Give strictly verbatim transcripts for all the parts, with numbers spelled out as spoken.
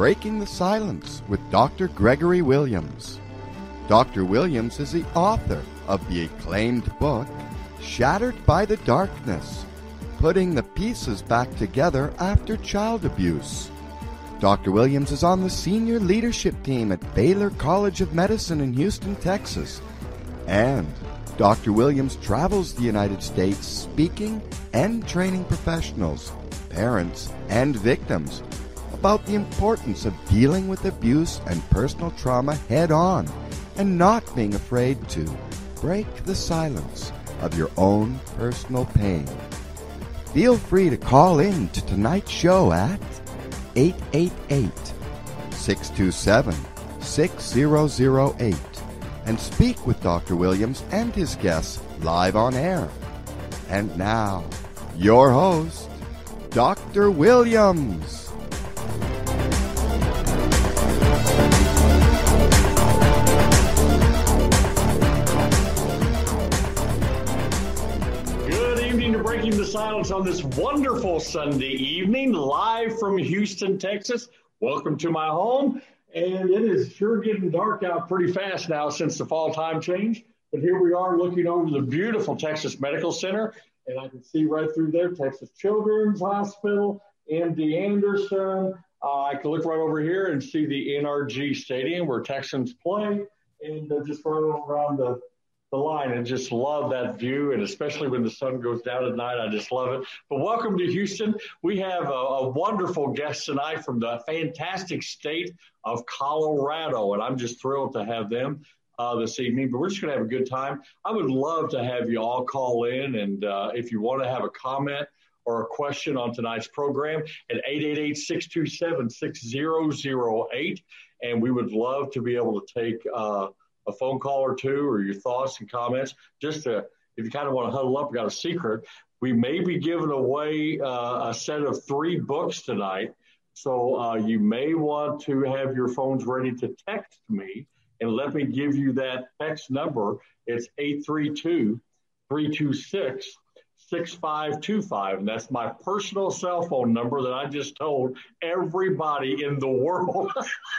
Breaking the Silence with Doctor Gregory Williams. Doctor Williams is the author of the acclaimed book, Shattered by the Darkness, Putting the Pieces Back Together After Child Abuse. Doctor Williams is on the senior leadership team at Baylor College of Medicine in Houston, Texas. And Doctor Williams travels the United States speaking and training professionals, parents, and victims about the importance of dealing with abuse and personal trauma head-on and not being afraid to break the silence of your own personal pain. Feel free to call in to tonight's show at eight eight eight, six two seven, six zero zero eight and speak with Doctor Williams and his guests live on air. And now, your host, Doctor Williams. Good evening to Breaking the Silence on this wonderful Sunday evening, live from Houston, Texas. Welcome to my home. And it is sure getting dark out pretty fast now since the fall time change. But here we are looking over the beautiful Texas Medical Center. And I can see right through there, Texas Children's Hospital, M D Anderson. Uh, I can look right over here and see the N R G Stadium where Texans play. And uh, just right around the, the line, and just love that view. And especially when the sun goes down at night, I just love it. But welcome to Houston. We have a, a wonderful guest tonight from the fantastic state of Colorado. And I'm just thrilled to have them uh, this evening. But we're just going to have a good time. I would love to have you all call in. And uh, if you want to have a comment or a question on tonight's program at eight eight eight, six two seven, six zero zero eight. And we would love to be able to take uh, a phone call or two or your thoughts and comments. Just to, if you kind of want to huddle up, we got a secret. We may be giving away uh, a set of three books tonight. So uh, you may want to have your phones ready to text me, and let me give you that text number. It's eight three two, three two six, six five two five, and that's my personal cell phone number that I just told everybody in the world.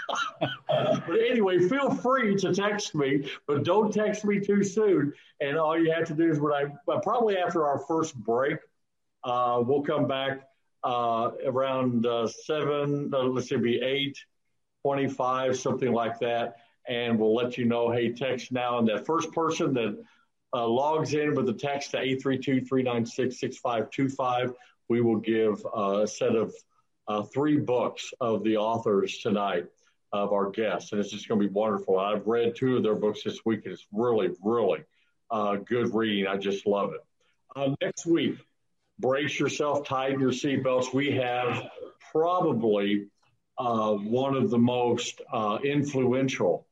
But anyway, feel free to text me, but don't text me too soon. And all you have to do is when I, well, probably after our first break, uh, we'll come back uh, around uh, seven, uh, let's say it'll be eight twenty-five, something like that. And we'll let you know, hey, text now. And that first person that Uh, logs in with the text to eight three two, three nine six, six five two five. We will give uh, a set of uh, three books of the authors tonight of our guests. And it's just going to be wonderful. I've read two of their books this week, and it's really, really uh, good reading. I just love it. Uh, next week, brace yourself, tighten your seatbelts. We have probably uh, one of the most uh, influential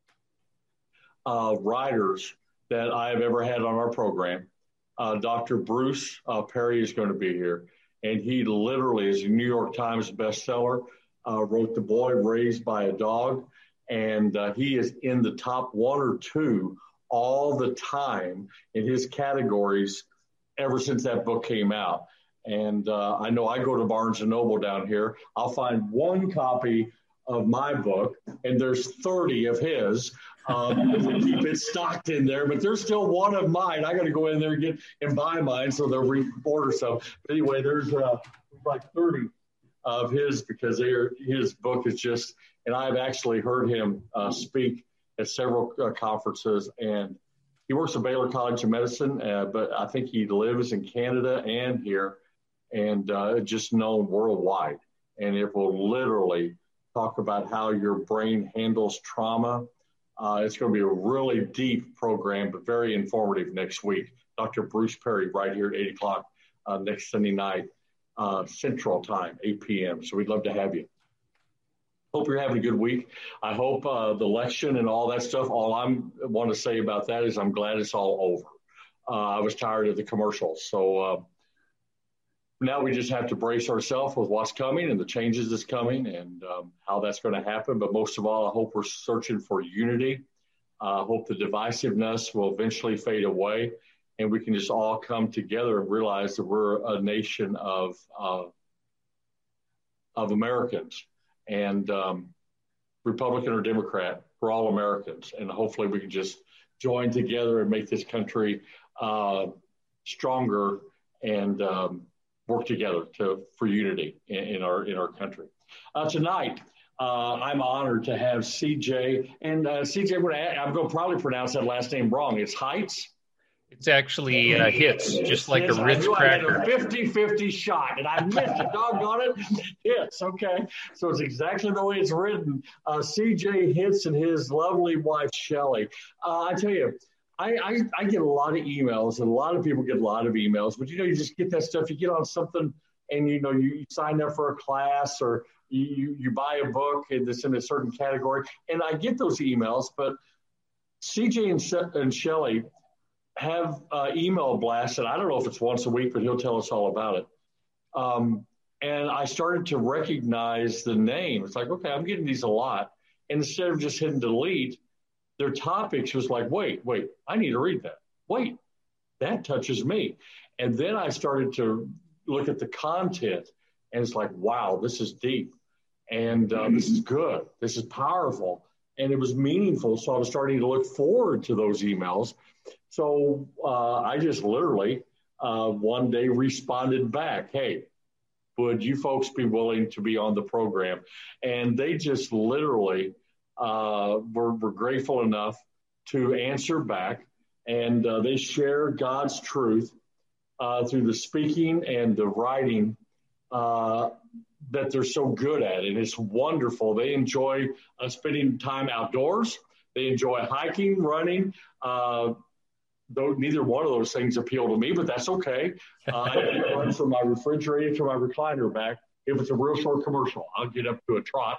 uh, writers that I've ever had on our program. Uh, Doctor Bruce uh, Perry is going to be here. And he literally is a New York Times bestseller, uh, wrote The Boy Raised by a Dog. And uh, he is in the top one or two all the time in his categories ever since that book came out. And uh, I know I go to Barnes and Noble down here. I'll find one copy of my book, and there's thirty of his. Um, keep it stocked in there, but there's still one of mine. I got to go in there and get and buy mine, so they'll reorder some. But anyway, there's uh, like thirty of his because his book is just, and I've actually heard him uh, speak at several uh, conferences, and he works at Baylor College of Medicine, uh, but I think he lives in Canada and here, and uh, just known worldwide. And it will literally talk about how your brain handles trauma. Uh, it's going to be a really deep program, but very informative next week. Doctor Bruce Perry right here at eight o'clock uh, next Sunday night, uh, Central Time, eight p.m. So we'd love to have you. Hope you're having a good week. I hope uh, the election and all that stuff, all I want to say about that is I'm glad it's all over. Uh, I was tired of the commercials. So uh, now we just have to brace ourselves with what's coming and the changes that's coming and um, how that's going to happen. But most of all, I hope we're searching for unity. I uh, hope the divisiveness will eventually fade away and we can just all come together and realize that we're a nation of uh, of Americans And um, Republican or Democrat, we're all Americans. And hopefully we can just join together and make this country uh, stronger and um, work together to for unity in, in our in our country. Uh, tonight, uh, I'm honored to have C J. And uh, C J, I'm going to probably pronounce that last name wrong. It's Heights? It's actually uh, hits, just like Hits. a Ritz I cracker. I had a fifty-fifty shot, and I missed it. Doggone it. Hits, okay. So it's exactly the way it's written. Uh, C J Hitz and his lovely wife, Shelly. Uh, I tell you, I, I, I get a lot of emails, and a lot of people get a lot of emails, but, you know, you just get that stuff. You get on something, and, you know, you, you sign up for a class, or you, you, you buy a book that's in a certain category, and I get those emails, but C J and, She- and Shelly have uh, email blasts, and I don't know if it's once a week, but he'll tell us all about it. Um, and I started to recognize the name. It's like, okay, I'm getting these a lot. And instead of just hitting delete, their topics was like, wait, wait, I need to read that. Wait, that touches me. And then I started to look at the content, and it's like, wow, this is deep. And uh, this is good. This is powerful. And it was meaningful. So I was starting to look forward to those emails. So uh, I just literally uh, one day responded back, hey, would you folks be willing to be on the program? And they just literally uh, were, were grateful enough to answer back. And uh, they share God's truth uh, through the speaking and the writing uh, that they're so good at. And it's wonderful. They enjoy uh, spending time outdoors. They enjoy hiking, running. Uh, Though neither one of those things appeal to me, but that's okay. Uh, I can run from my refrigerator to my recliner back. If it's a real short commercial, I'll get up to a trot.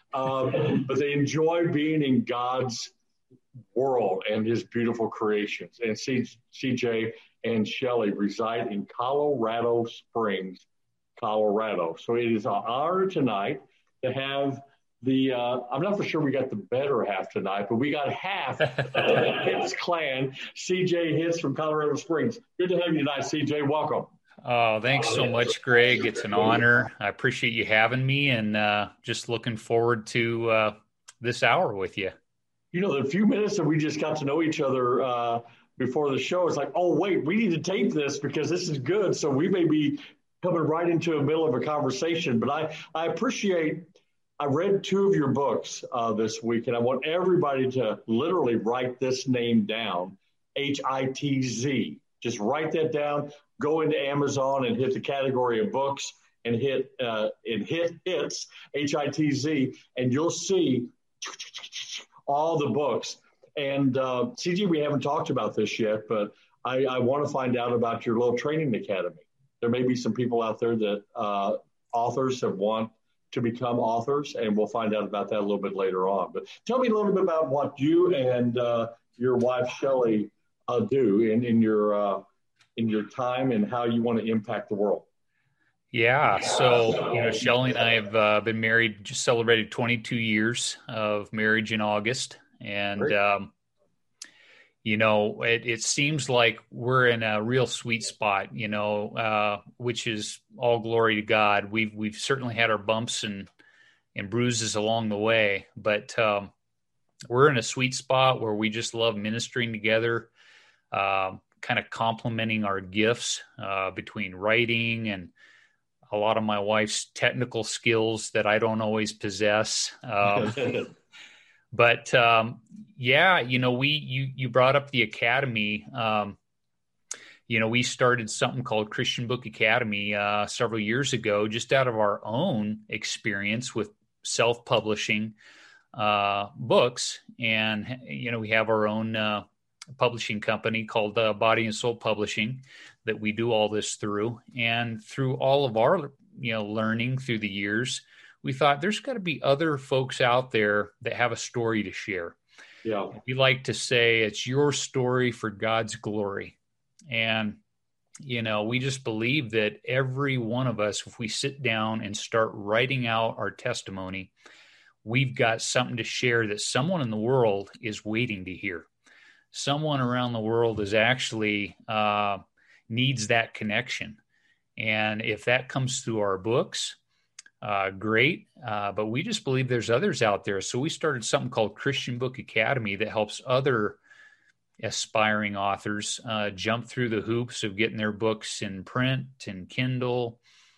Um, but they enjoy being in God's world and his beautiful creations. And C J and Shelly reside in Colorado Springs, Colorado. So it is an honor tonight to have The uh, I'm not for sure we got the better half tonight, but we got half of the Hitz clan, C J Hitz from Colorado Springs. Good to have you tonight, C J. Welcome. Oh, thanks so much, Greg. It's an honor. I appreciate you having me, and uh, just looking forward to uh, this hour with you. You know, the few minutes that we just got to know each other uh, before the show, it's like, oh, wait, we need to tape this because this is good. So we may be coming right into the middle of a conversation. But I, I appreciate I read two of your books uh, this week, and I want everybody to literally write this name down, H I T Z. Just write that down. Go into Amazon and hit the category of books and hit uh, and hit hits, H I T Z, and you'll see all the books. And uh, C J, we haven't talked about this yet, but I, I want to find out about your little training academy. There may be some people out there that uh, authors have want to become authors, and we'll find out about that a little bit later on. But tell me a little bit about what you and uh, your wife Shelly uh, do in, in your uh, in your time and how you want to impact the world. Yeah, so you know, Shelly and I have uh, been married, just celebrated twenty-two years of marriage in August, and um, you know, it, it seems like we're in a real sweet spot, you know, uh, which is all glory to God. We've, we've certainly had our bumps and, and bruises along the way, but um, we're in a sweet spot where we just love ministering together, uh, kind of complementing our gifts uh, between writing and a lot of my wife's technical skills that I don't always possess. Um, But, um, yeah, you know, we, you, you brought up the Academy. Um, you know, we started something called Christian Book Academy, uh, several years ago, just out of our own experience with self-publishing, uh, books. And, you know, we have our own, uh, publishing company called, uh, Body and Soul Publishing that we do all this through. And through all of our, you know, learning through the years, we thought there's got to be other folks out there that have a story to share. Yeah. We like to say it's your story for God's glory. And, you know, we just believe that every one of us, if we sit down and start writing out our testimony, we've got something to share that someone in the world is waiting to hear. Someone around the world is actually uh, needs that connection. And if that comes through our books, uh, great. Uh, but we just believe there's others out there. So we started something called Christian Book Academy that helps other aspiring authors uh, jump through the hoops of getting their books in print and Kindle,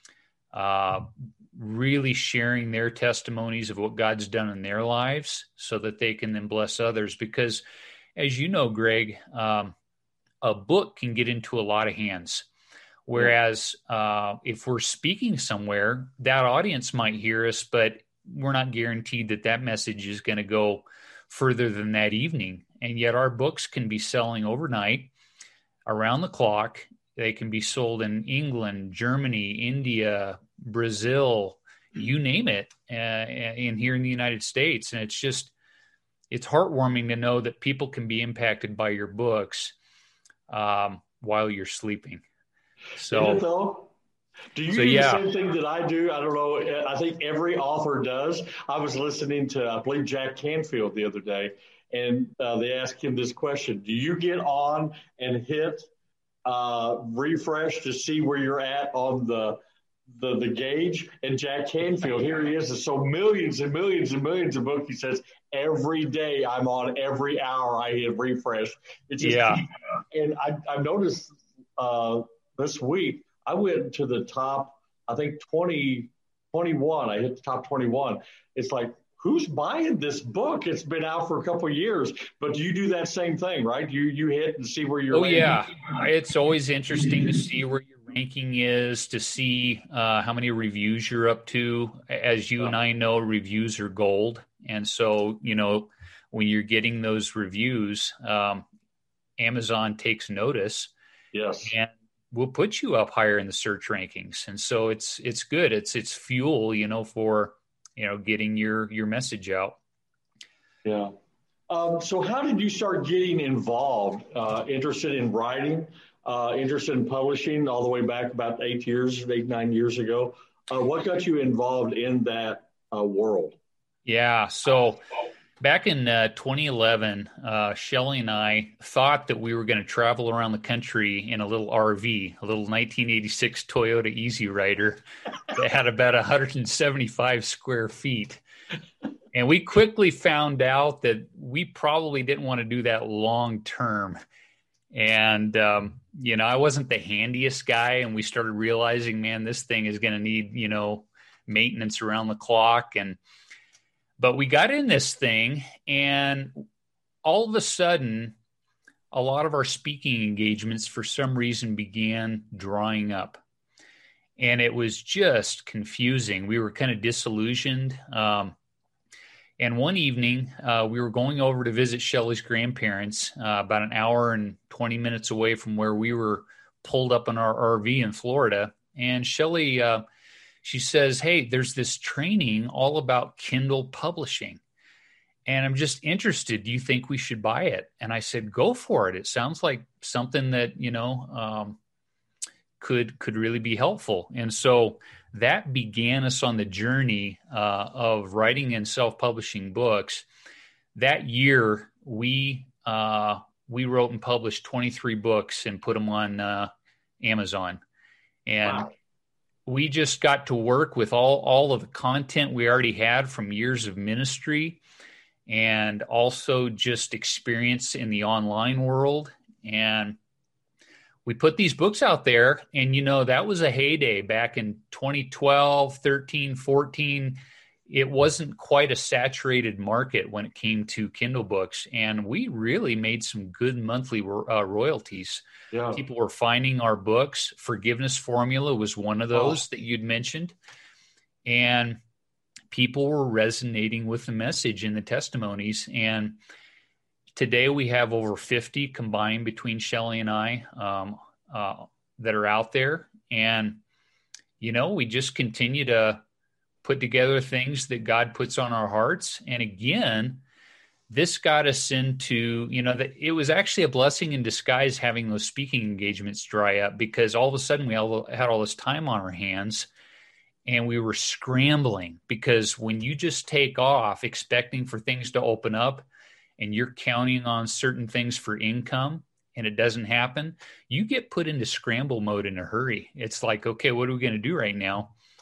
uh, really sharing their testimonies of what God's done in their lives so that they can then bless others. Because as you know, Greg, um, a book can get into a lot of hands. Whereas uh, if we're speaking somewhere, that audience might hear us, but we're not guaranteed that that message is going to go further than that evening. And yet our books can be selling overnight, around the clock. They can be sold in England, Germany, India, Brazil, you name it, uh, and here in the United States. And it's just, it's heartwarming to know that people can be impacted by your books um, while you're sleeping. So, though, do you so, do yeah. the same thing that I do? I don't know. I think every author does. I was listening to, I believe, Jack Canfield the other day, and uh, they asked him this question: do you get on and hit uh, refresh to see where you're at on the the the gauge? And Jack Canfield, here he is, so millions and millions and millions of books. He says every day I'm on, every hour I hit refresh. It's just, yeah, and I I've noticed. Uh, This week, I went to the top, I think twenty, twenty-one. I hit the top twenty-one. It's like, who's buying this book? It's been out for a couple of years. But you do that same thing, right? You you hit and see where you're Oh, ranking. yeah. It's always interesting to see where your ranking is, to see uh, how many reviews you're up to. As you and I know, reviews are gold. And so, you know, when you're getting those reviews, um, Amazon takes notice. Yes. And we'll put you up higher in the search rankings. And so it's, it's good. It's, it's fuel, you know, for, you know, getting your, your message out. Yeah. Um, so how did you start getting involved, uh, interested in writing, uh, interested in publishing all the way back about eight years, eight, nine years ago? Uh, what got you involved in that uh, world? Yeah. So back in uh, twenty eleven, uh, Shelley and I thought that we were going to travel around the country in a little R V, a little nineteen eighty-six Toyota Easy Rider that had about one hundred seventy-five square feet. And we quickly found out that we probably didn't want to do that long term. And, um, you know, I wasn't the handiest guy. And we started realizing, man, this thing is going to need, you know, maintenance around the clock. And But we got in this thing, and all of a sudden, a lot of our speaking engagements, for some reason, began drying up. And it was just confusing. We were kind of disillusioned. Um, and one evening, uh, we were going over to visit Shelley's grandparents, uh, about an hour and twenty minutes away from where we were pulled up in our R V in Florida. And Shelley... Uh, She says, hey, there's this training all about Kindle publishing. And I'm just interested. Do you think we should buy it? And I said, go for it. It sounds like something that, you know, um, could could really be helpful. And so that began us on the journey uh, of writing and self-publishing books. That year, we uh, we wrote and published twenty-three books and put them on uh, Amazon. And wow. We just got to work with all, all of the content we already had from years of ministry and also just experience in the online world. And we put these books out there, and, you know, that was a heyday back in twenty twelve, thirteen, fourteen. It wasn't quite a saturated market when it came to Kindle books, and we really made some good monthly uh, royalties. Yeah. People were finding our books. Forgiveness Formula was one of those oh. that you'd mentioned, and people were resonating with the message and the testimonies. And today we have over fifty combined between Shelley and I um, uh, that are out there, and you know, we just continue to put together things that God puts on our hearts. And again, this got us into, you know, that it was actually a blessing in disguise having those speaking engagements dry up, because all of a sudden we all had all this time on our hands and we were scrambling, because when you just take off expecting for things to open up and you're counting on certain things for income and it doesn't happen, you get put into scramble mode in a hurry. It's like, okay, what are we going to do right now?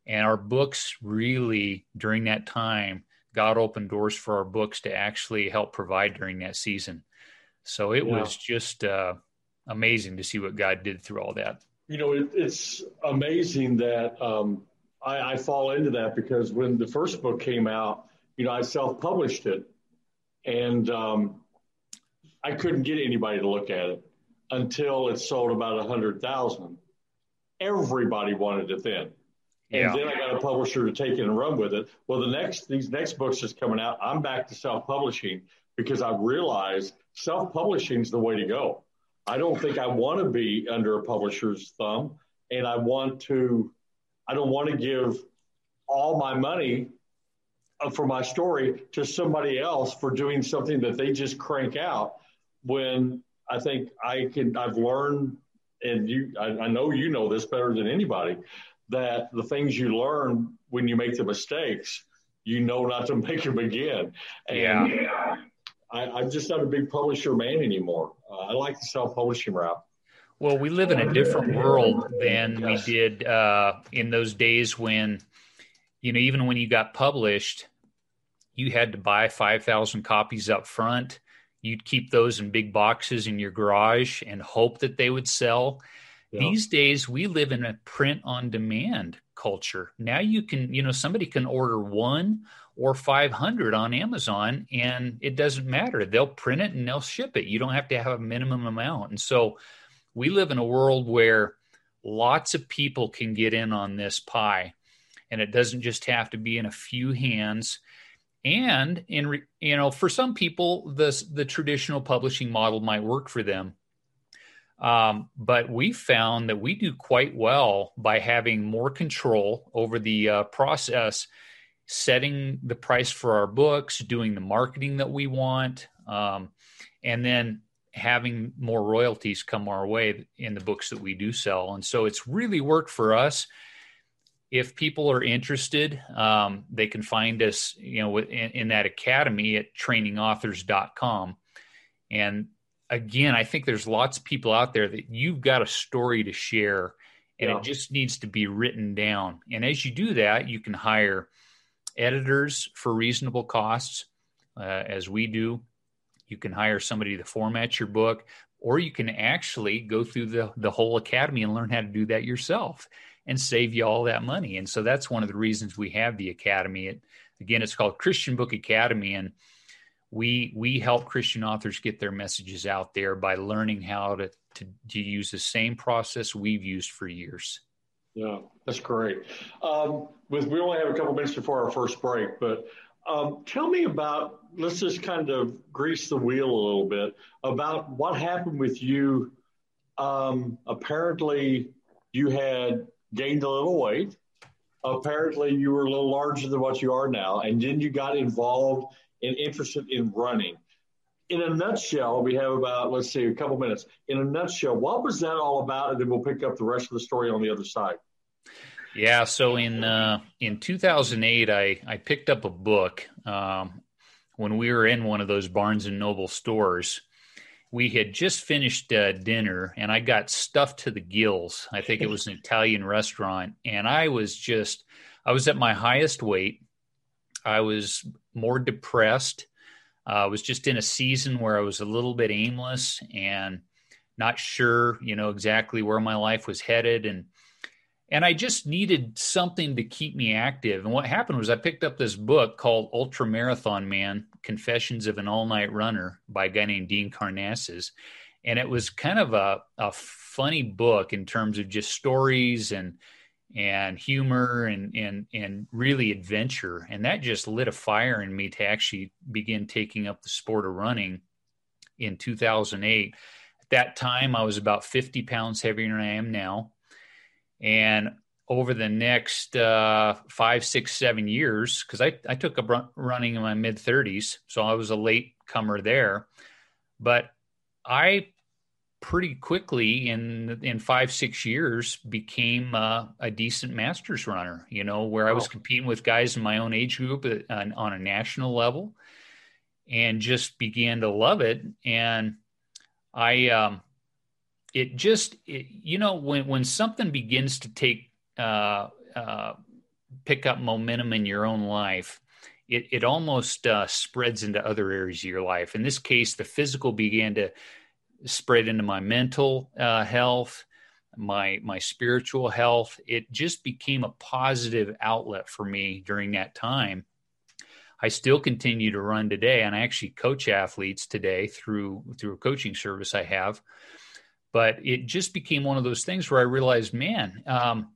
And our books really, during that time, God opened doors for our books to actually help provide during that season. So it yeah. was just uh, amazing to see what God did through all that. You know, it, it's amazing that um, I, I fall into that, because when the first book came out, you know, I self-published it, and um, I couldn't get anybody to look at it until it sold about a hundred thousand. Everybody wanted it then. And yeah. then I got a publisher to take it and run with it. Well, the next, these next books that's coming out, I'm back to self-publishing, because I realized self-publishing is the way to go. I don't think I want to be under a publisher's thumb, and I want to, I don't want to give all my money for my story to somebody else for doing something that they just crank out, when I think I can, I've learned, and you, I, I know you know this better than anybody, that the things you learn when you make the mistakes, you know not to make them again. And yeah. I, I'm just not a big publisher man anymore. Uh, I like the self-publishing route. Well, we live in a different world than yes. we did uh, in those days when, you know, even when you got published, you had to buy five thousand copies up front. You'd keep those in big boxes in your garage and hope that they would sell. Yeah. These days, we live in a print-on-demand culture. Now you can, you know, somebody can order one or five hundred on Amazon, and it doesn't matter. They'll print it and they'll ship it. You don't have to have a minimum amount. And so we live in a world where lots of people can get in on this pie, and it doesn't just have to be in a few hands. And in, you know, for some people, the the traditional publishing model might work for them. Um, but we found that we do quite well by having more control over the uh, process, setting the price for our books, doing the marketing that we want, um, and then having more royalties come our way in the books that we do sell. And so it's really worked for us. If people are interested, um, they can find us, you know, in, in that academy at training authors dot com. And again, I think there's lots of people out there that you've got a story to share, and yeah. it just needs to be written down. And as you do that, you can hire editors for reasonable costs, uh, as we do. You can hire somebody to format your book, or you can actually go through the, the whole academy and learn how to do that yourself and save you all that money. And so that's one of the reasons we have the academy. It, again, it's called Christian Book Academy, and we we help Christian authors get their messages out there by learning how to, to, to use the same process we've used for years. Yeah, that's great. Um, with we only have a couple minutes before our first break, but um, tell me about, let's just kind of grease the wheel a little bit about what happened with you. Um, apparently, you had gained a little weight. Apparently, you were a little larger than what you are now, and then you got involved and interested in running. In a nutshell, we have about, let's see, a couple minutes. In a nutshell, what was that all about? And then we'll pick up the rest of the story on the other side. Yeah, so in uh, in two thousand eight, I, I picked up a book um, when we were in one of those Barnes and Noble stores. We had just finished uh, dinner, and I got stuffed to the gills. I think it was an Italian restaurant, and I was just, I was at my highest weight. I was more depressed. Uh, I was just in a season where I was a little bit aimless and not sure, you know, exactly where my life was headed. And and I just needed something to keep me active. And what happened was I picked up this book called Ultra Marathon Man, Confessions of an All-Night Runner by a guy named Dean Karnazes. And it was kind of a, a funny book in terms of just stories and and humor and, and, and really adventure. And that just lit a fire in me to actually begin taking up the sport of running in two thousand eight. At that time, I was about fifty pounds heavier than I am now. And over the next uh, five, six, seven years, because I, I took up run, running in my mid thirties, so I was a late comer there. But I pretty quickly in in five, six years became uh, a decent masters runner, you know, where I was competing with guys in my own age group at, on, on a national level, and just began to love it. And I, um, it just, it, you know, when, when something begins to take uh, uh, pick up momentum in your own life, it, it almost uh, spreads into other areas of your life. In this case, the physical began to spread into my mental uh, health, my my spiritual health. It just became a positive outlet for me during that time. I still continue to run today, and I actually coach athletes today through through a coaching service I have. But it just became one of those things where I realized, man, um,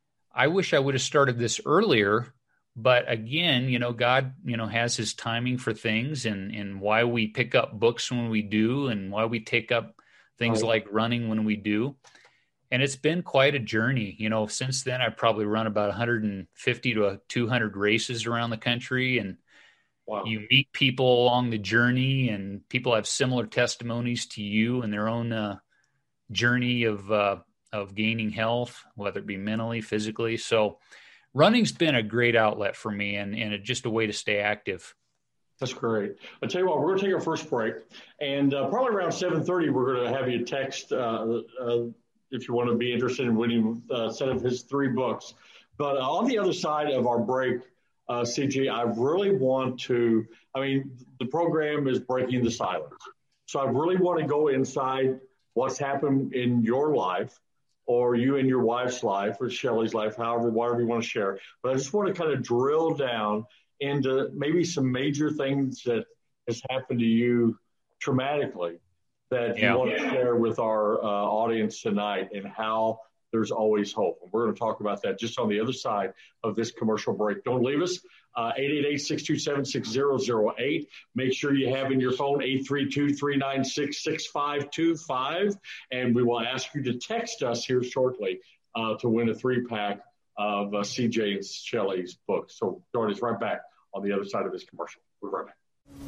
I wish I would have started this earlier. But again, you know, God, you know, has his timing for things, and and why we pick up books when we do, and why we take up things right. like running when we do. And it's been quite a journey. You know, since then, I've probably run about one hundred fifty to two hundred races around the country. And wow. You meet people along the journey, and people have similar testimonies to you and their own uh, journey of uh, of gaining health, whether it be mentally, physically. So running's been a great outlet for me, and, and just a way to stay active. That's great. I'll tell you what, we're going to take our first break. And uh, probably around seven thirty, we're going to have you text uh, uh, if you want to be interested in winning a set of his three books. But uh, on the other side of our break, uh, C J, I really want to, I mean, the program is Breaking the Silence. So I really want to go inside what's happened in your life, or you and your wife's life, or Shelley's life, however, whatever you want to share. But I just want to kind of drill down into maybe some major things that has happened to you traumatically that yeah. you want to share with our uh, audience tonight, and how there's always hope. And we're going to talk about that just on the other side of this commercial break. Don't leave us. Uh, eight eight eight, six two seven, six zero zero eight. Make sure you have in your phone eight three two, three nine six, six five two five. And we will ask you to text us here shortly uh, to win a three-pack of uh, C J and Shelley's book. So join us right back on the other side of this commercial. We're right back.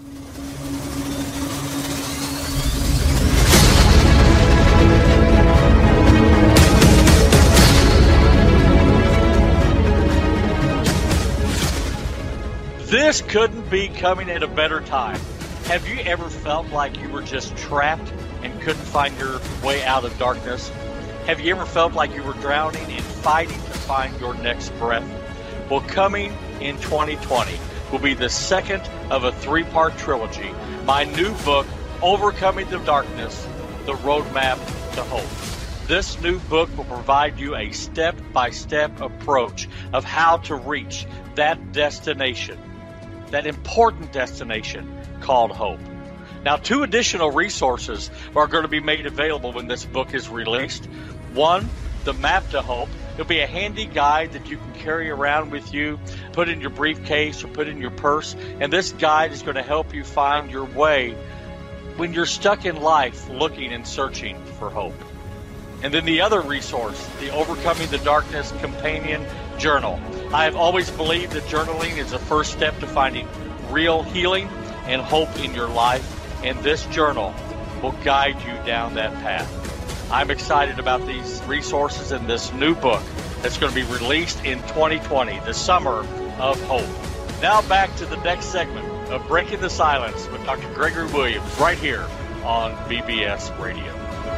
This couldn't be coming at a better time. Have you ever felt like you were just trapped and couldn't find your way out of darkness? Have you ever felt like you were drowning and fighting to find your next breath? Well, coming in twenty twenty will be the second of a three-part trilogy. My new book, Overcoming the Darkness, The Roadmap to Hope. This new book will provide you a step-by-step approach of how to reach that destination, that important destination called hope. Now, two additional resources are going to be made available when this book is released. One, the Map to Hope. It'll be a handy guide that you can carry around with you, put in your briefcase or put in your purse. And this guide is going to help you find your way when you're stuck in life looking and searching for hope. And then the other resource, the Overcoming the Darkness Companion Journal. I have always believed that journaling is the first step to finding real healing and hope in your life. And this journal will guide you down that path. I'm excited about these resources in this new book that's going to be released in twenty twenty, the Summer of Hope. Now back to the next segment of Breaking the Silence with Doctor Gregory Williams right here on B B S Radio.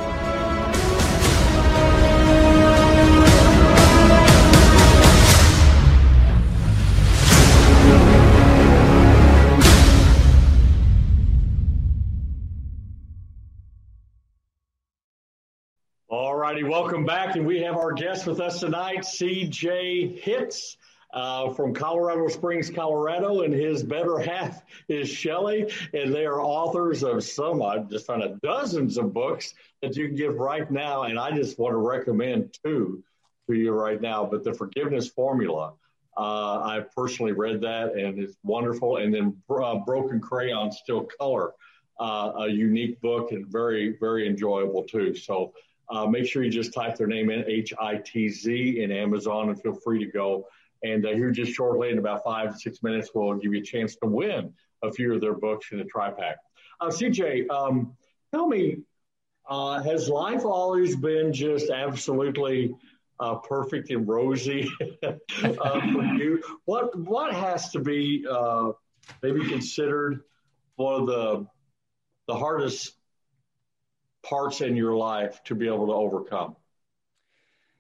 All righty, welcome back. And we have our guest with us tonight, C J Hitz uh, from Colorado Springs, Colorado, and his better half is Shelley. And they are authors of some, I just found out, dozens of books that you can give right now. And I just want to recommend two to you right now. But The Forgiveness Formula, uh, I personally read that, and it's wonderful. And then uh, Broken Crayon, Still Color, uh, a unique book and very, very enjoyable too. So Uh, make sure you just type their name in, H I T Z, in Amazon, and feel free to go. And uh, here just shortly, in about five to six minutes, we'll give you a chance to win a few of their books in a tri-pack. Uh, C J, um, tell me, uh, has life always been just absolutely uh, perfect and rosy uh, for you? What what has to be uh, maybe considered one of the the hardest parts in your life to be able to overcome?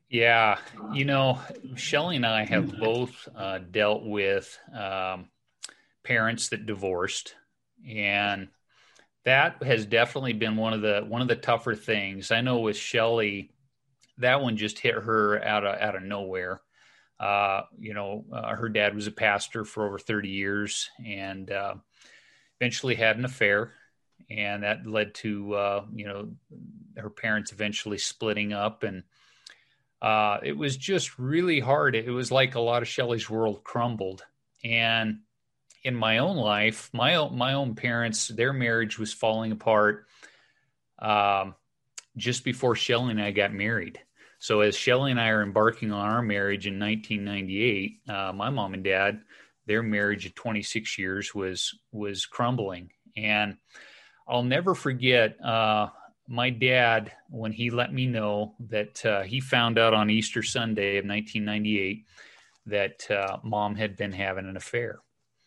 Yeah. You know, Shelley and I have both uh, dealt with um, parents that divorced, and that has definitely been one of the one of the tougher things. I know with Shelley, that one just hit her out of out of nowhere. Uh, you know, uh, her dad was a pastor for over thirty years, and uh, eventually had an affair, and that led to uh, you know, her parents eventually splitting up, and uh, it was just really hard. It was like a lot of Shelley's world crumbled, and in my own life, my own, my own parents, their marriage was falling apart um, just before Shelley and I got married. So as Shelley and I are embarking on our marriage in nineteen ninety-eight, uh, my mom and dad, their marriage of twenty-six years was was crumbling. And I'll never forget uh, my dad when he let me know that uh, he found out on Easter Sunday of nineteen ninety-eight that uh, mom had been having an affair.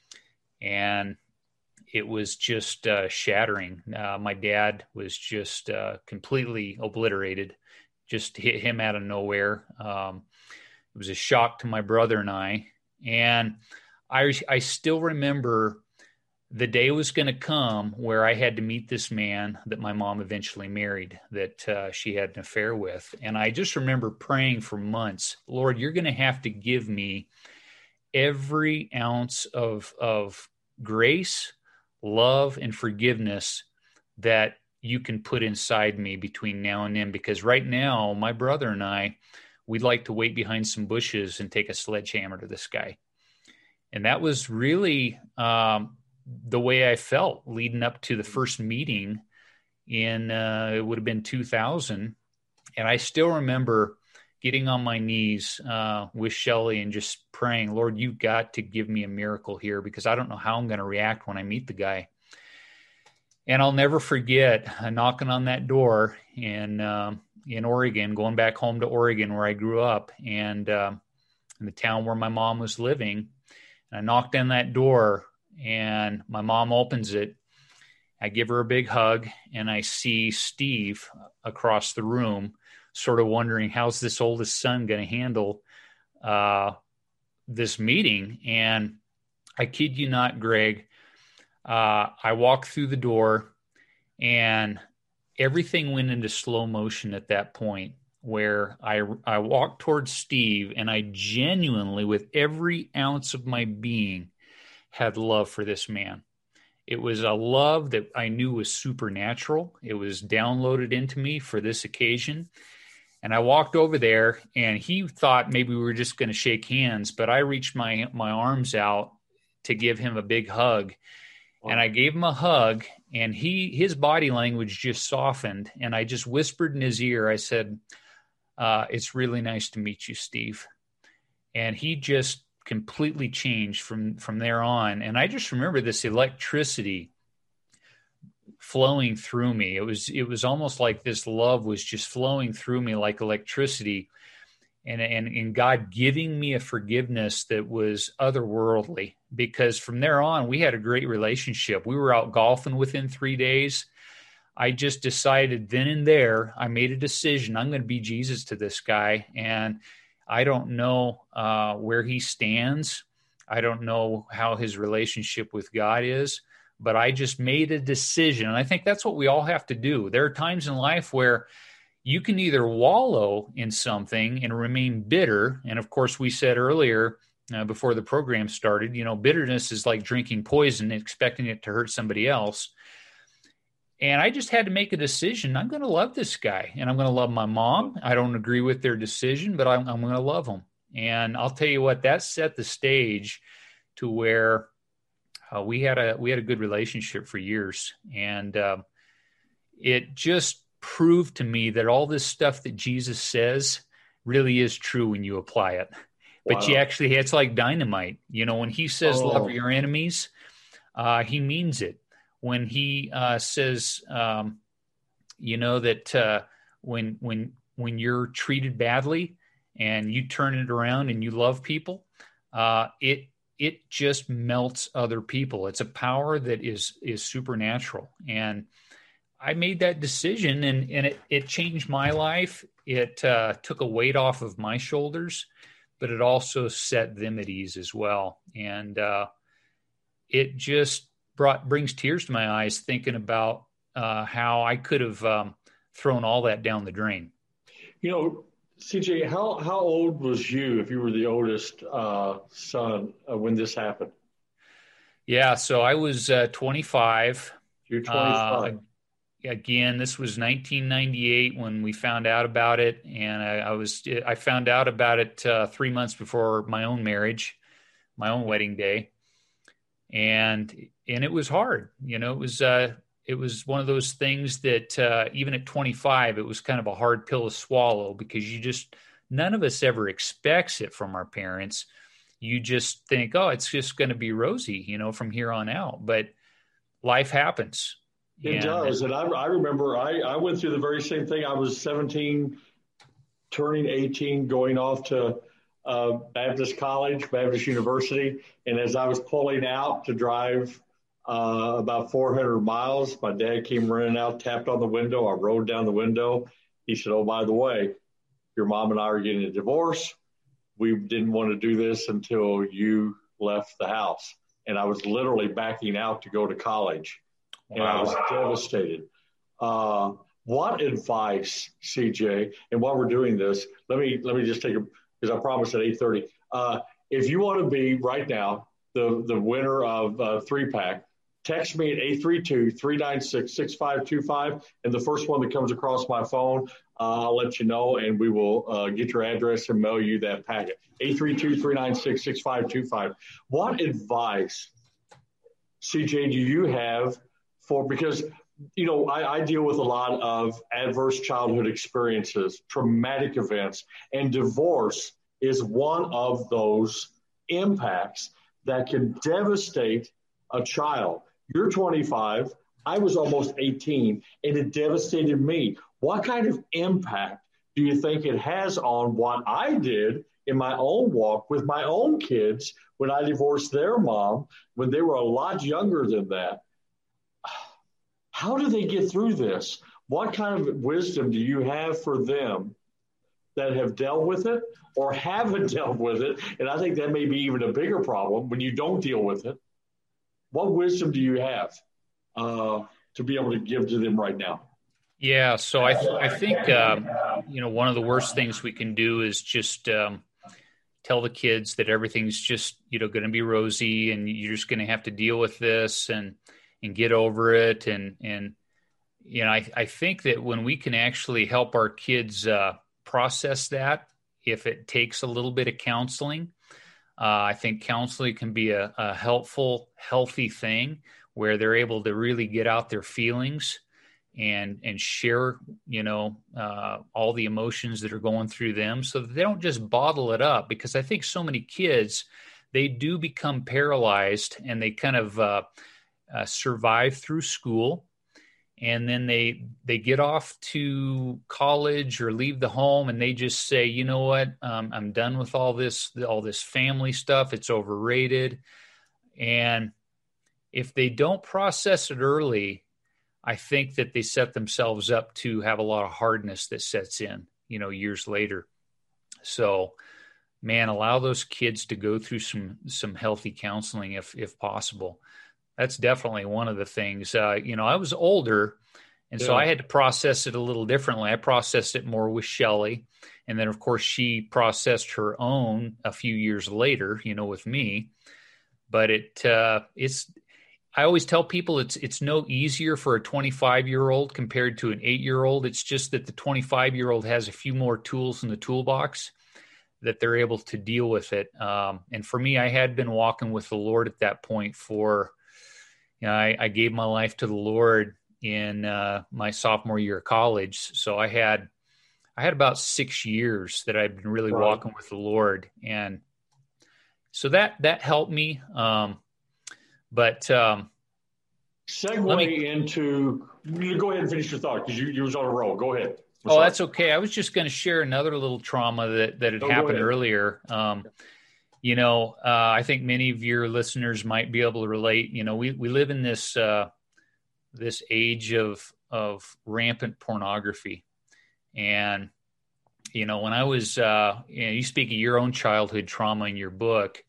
And it was just uh, shattering. Uh, my dad was just uh, completely obliterated, just hit him out of nowhere. Um, it was a shock to my brother and I. And I, I still remember the day was going to come where I had to meet this man that my mom eventually married, that uh, she had an affair with. And I just remember praying for months, Lord, you're going to have to give me every ounce of, of grace, love, and forgiveness that you can put inside me between now and then. Because right now, my brother and I, we'd like to wait behind some bushes and take a sledgehammer to this guy. And that was really um, the way I felt leading up to the first meeting in, uh, it would have been two thousand. And I still remember getting on my knees uh, with Shelley and just praying, Lord, you've got to give me a miracle here, because I don't know how I'm going to react when I meet the guy. And I'll never forget uh, knocking on that door in uh, in Oregon, going back home to Oregon where I grew up, and uh, in the town where my mom was living. And I knocked on that door, and my mom opens it. I give her a big hug, and I see Steve across the room, sort of wondering, how's this oldest son going to handle uh, this meeting? And I kid you not, Greg, uh, I walked through the door, and everything went into slow motion at that point, where I, I walked towards Steve, and I genuinely, with every ounce of my being, had love for this man. It was a love that I knew was supernatural. It was downloaded into me for this occasion. And I walked over there, and he thought maybe we were just going to shake hands, but I reached my, my arms out to give him a big hug. Wow. And I gave him a hug, and he, his body language just softened. And I just whispered in his ear, I said, uh, it's really nice to meet you, Steve. And he just completely changed from, from there on. And I just remember this electricity flowing through me. It was, it was almost like this love was just flowing through me like electricity, and, and, and God giving me a forgiveness that was otherworldly, because from there on, we had a great relationship. We were out golfing within three days. I just decided then and there, I made a decision. I'm going to be Jesus to this guy. And I don't know uh, where he stands. I don't know how his relationship with God is, but I just made a decision. And I think that's what we all have to do. There are times in life where you can either wallow in something and remain bitter. And of course, we said earlier uh, before the program started, you know, bitterness is like drinking poison, expecting it to hurt somebody else. And I just had to make a decision. I'm going to love this guy, and I'm going to love my mom. I don't agree with their decision, but I'm, I'm going to love them. And I'll tell you what, that set the stage to where uh, we had a we had a good relationship for years. And uh, it just proved to me that all this stuff that Jesus says really is true when you apply it. But wow. you actually, it's like dynamite. You know, when he says, oh. love your enemies, uh, he means it. When he uh, says, um, you know, that uh, when when when you're treated badly and you turn it around and you love people, uh, it it just melts other people. It's a power that is is supernatural. And I made that decision, and, and it, it changed my life. It uh, took a weight off of my shoulders, but it also set them at ease as well. And uh, it just brought brings tears to my eyes thinking about uh, how I could have um, thrown all that down the drain. You know, C J, how, how old was you if you were the oldest uh, son uh, when this happened? Yeah, so I was uh, twenty-five. You're twenty-five. Uh, again, this was nineteen ninety-eight when we found out about it, and I, I was I found out about it uh, three months before my own marriage, my own wedding day, and and it was hard. You know, it was uh, it was one of those things that uh, even at twenty-five, it was kind of a hard pill to swallow, because you just none of us ever expects it from our parents. You just think, oh, it's just going to be rosy, you know, from here on out. But life happens. It and, does. And I, I remember I, I went through the very same thing. I was seventeen, turning eighteen, going off to uh, Baptist College, Baptist University. And as I was pulling out to drive uh, about four hundred miles, my dad came running out, tapped on the window. I rolled down the window. He said, oh, by the way, your mom and I are getting a divorce. We didn't want to do this until you left the house. And I was literally backing out to go to college. Wow. And I was devastated. Uh, what advice, C J, and while we're doing this, let me let me just take a, because I promised at eight thirty. Uh, if you want to be right now the, the winner of uh, three-pack, text me at eight three two, three nine six, six five two five. And the first one that comes across my phone, Uh, I'll let you know, and we will uh, get your address and mail you that packet. eight three two, three nine six, six five two five. What advice, C J, do you have for, because, you know, I, I deal with a lot of adverse childhood experiences, traumatic events, and divorce is one of those impacts that can devastate a child. You're twenty-five. I was almost eighteen, and it devastated me. What kind of impact do you think it has on what I did in my own walk with my own kids when I divorced their mom when they were a lot younger than that? How do they get through this? What kind of wisdom do you have for them that have dealt with it or haven't dealt with it? And I think that may be even a bigger problem when you don't deal with it. What wisdom do you have uh, to be able to give to them right now? Yeah, so I th- I think um, you know, one of the worst things we can do is just um, tell the kids that everything's just, you know, going to be rosy and you're just going to have to deal with this and and get over it. And and you know, I I think that when we can actually help our kids uh, process that, if it takes a little bit of counseling, uh, I think counseling can be a, a helpful, healthy thing where they're able to really get out their feelings and and share, you know, uh, all the emotions that are going through them, so that they don't just bottle it up. Because I think so many kids, they do become paralyzed and they kind of uh, uh, survive through school, and then they they get off to college or leave the home, and they just say, you know what, um, I'm done with all this all this family stuff. It's overrated. And if they don't process it early, I think that they set themselves up to have a lot of hardness that sets in, you know, years later. So, man, allow those kids to go through some some healthy counseling if if possible. That's definitely one of the things. Uh, you know, I was older, and yeah. so I had to process it a little differently. I processed it more with Shelley, and then, of course, she processed her own a few years later, you know, with me. But it uh, it's I always tell people it's it's no easier for a twenty-five-year-old compared to an eight-year-old. It's just that the twenty-five-year-old has a few more tools in the toolbox that they're able to deal with it. Um, and for me, I had been walking with the Lord at that point for, you know, I, I gave my life to the Lord in uh, my sophomore year of college. So I had I had about six years that I'd been really right. walking with the Lord. And so that that helped me. Um But um, segue me, into, go ahead and finish your thought because you, you was on a roll. Go ahead. I'm oh, sorry. That's okay. I was just going to share another little trauma that, that had oh, happened earlier. Um, you know, uh, I think many of your listeners might be able to relate. You know, we, we live in this uh, this age of of rampant pornography. And, you know, when I was, uh, you know, you speak of your own childhood trauma in your book,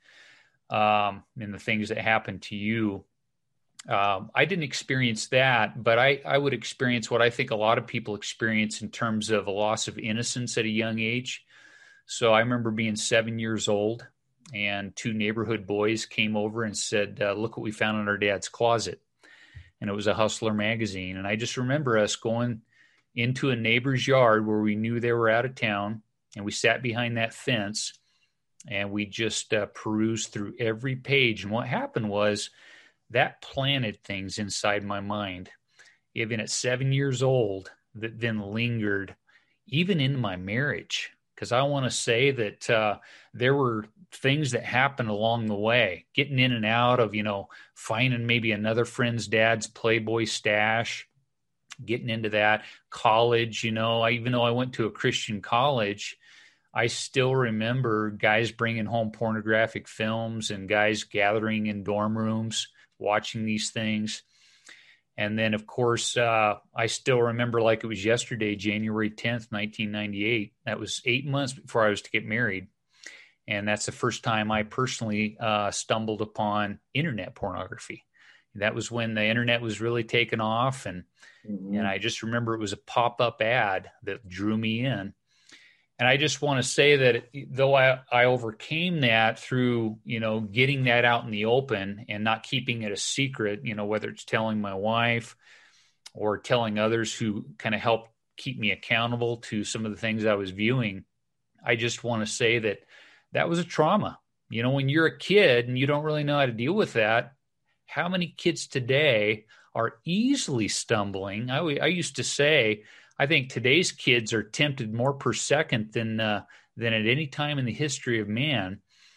um, and the things that happened to you. Um, I didn't experience that, but I, I would experience what I think a lot of people experience in terms of a loss of innocence at a young age. So I remember being seven years old, and two neighborhood boys came over and said, uh, look what we found in our dad's closet. And it was a Hustler magazine. And I just remember us going into a neighbor's yard where we knew they were out of town, and we sat behind that fence, and we just uh, perused through every page. And what happened was that planted things inside my mind, even at seven years old, that then lingered even in my marriage. Because I want to say that uh, there were things that happened along the way, getting in and out of, you know, finding maybe another friend's dad's Playboy stash, getting into that. College, you know, I, even though I went to a Christian college, I still remember guys bringing home pornographic films and guys gathering in dorm rooms, watching these things. And then, of course, uh, I still remember like it was yesterday, January tenth, nineteen ninety-eight. That was eight months before I was to get married. And that's the first time I personally uh, stumbled upon internet pornography. That was when the internet was really taking off. And, mm-hmm. and I just remember it was a pop-up ad that drew me in. And I just want to say that though I, I overcame that through, you know, getting that out in the open and not keeping it a secret, you know, whether it's telling my wife or telling others who kind of helped keep me accountable to some of the things I was viewing, I just want to say that that was a trauma. You know, when you're a kid and you don't really know how to deal with that, how many kids today are easily stumbling? I, I used to say, I think today's kids are tempted more per second than uh, than at any time in the history of man.